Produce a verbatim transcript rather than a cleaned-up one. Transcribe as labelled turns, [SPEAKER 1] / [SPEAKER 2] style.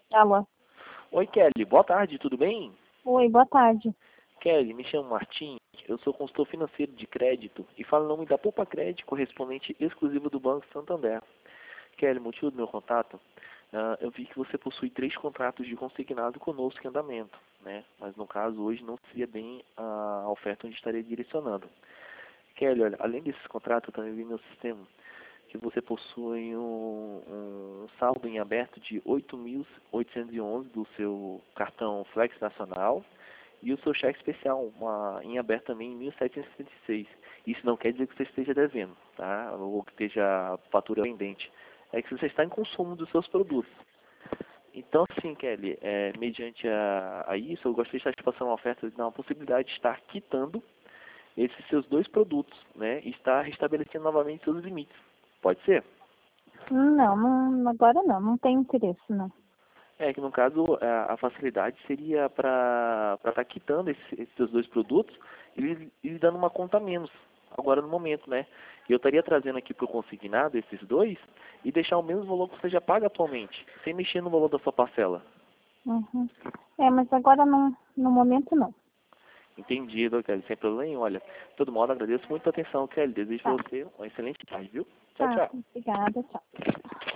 [SPEAKER 1] Alô?
[SPEAKER 2] Oi, Kelly. Boa tarde, tudo bem?
[SPEAKER 1] Oi, boa tarde.
[SPEAKER 2] Kelly, me chamo Martim, eu sou consultor financeiro de crédito e falo em nome da Poupa Crédito, correspondente exclusivo do Banco Santander. Kelly, motivo do meu contato, ah, eu vi que você possui três contratos de consignado conosco em andamento, né? Mas no caso hoje não seria bem a oferta onde estaria direcionando. Kelly, olha, além desses contratos, eu também vi no sistema que você possui um, um saldo em aberto de oito mil oitocentos e onze do seu cartão Flex Nacional e o seu cheque especial uma, em aberto também em mil setecentos e sessenta e seis. Isso não quer dizer que você esteja devendo, tá? Ou que esteja fatura pendente. É que você está em consumo dos seus produtos. Então, sim, Kelly, é, mediante a, a isso, eu gostaria de estar te passando uma oferta de dar uma possibilidade de estar quitando esses seus dois produtos, né? E estar restabelecendo novamente seus limites. Pode ser?
[SPEAKER 1] Não, não, agora não, não tem interesse, não.
[SPEAKER 2] É que no caso a, a facilidade seria para estar quitando esse- esses seus dois produtos e lhe e lhe dando uma conta a menos, agora no momento, né? Eu estaria trazendo aqui para o consignado esses dois e deixar o mesmo valor que você já paga atualmente, sem mexer no valor da sua parcela.
[SPEAKER 1] Uhum. É, mas agora não, no momento não.
[SPEAKER 2] Entendido, Kelly, sem problema nenhum. Olha, de todo modo, agradeço muito a atenção, Kelly. Desejo
[SPEAKER 1] Tá,
[SPEAKER 2] para você uma excelente tarde, viu? Tchau,
[SPEAKER 1] tá,
[SPEAKER 2] tchau.
[SPEAKER 1] obrigada, tchau.